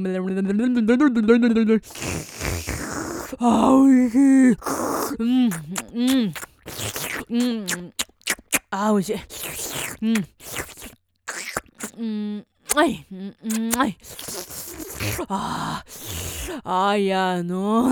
あ、おいしい。うん、うん、うん。あ、おいしい。うん、うん、はい、はい。あいや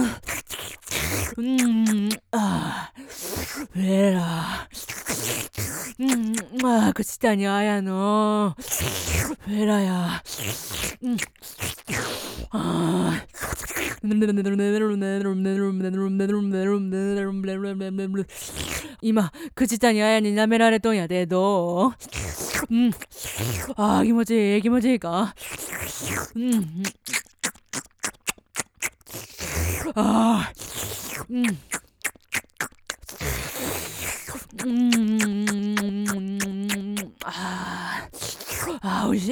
えら、口谷あやの、えらや、 あ今、口谷綾に舐められとんやで、どう？気持ちいい、気持ちいいか？あー、おいしい。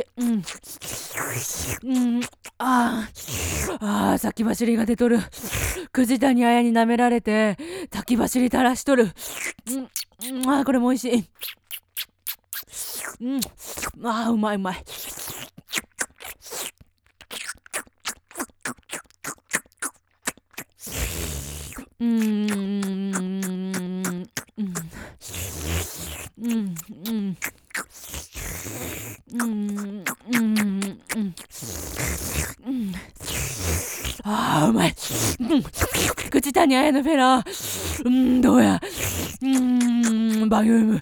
先走りが出とる。藤谷綾に舐められて、先走り垂らしとる。これもおいしい。うまい。うまい。口谷綾のフェラー。どうや。バギューム。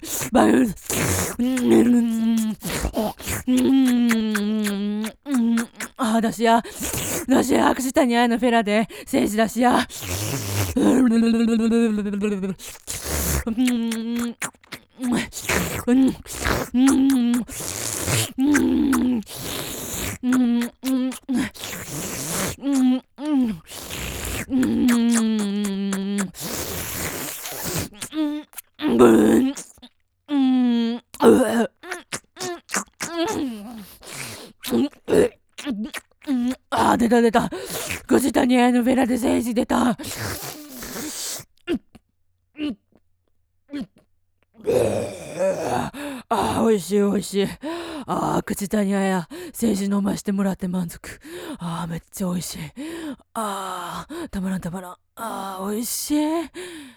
出しや。口谷綾のフェラで、政治出しや。出た。口谷綾のフェラで政治出た。おいしい。口谷綾、政治飲ましてもらって満足。めっちゃおいしい。たまらん。おいしい。